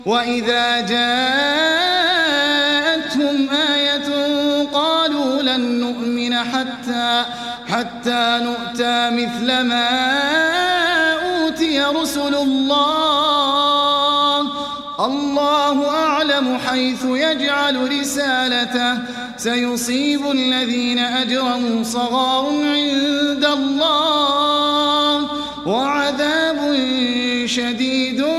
وإذا جاءتهم آية قالوا لن نؤمن حتى نؤتى مثل ما أوتي رسل الله أعلم حيث يجعل رسالته سيصيب الذين أجرموا صغار عند الله وعذاب شديد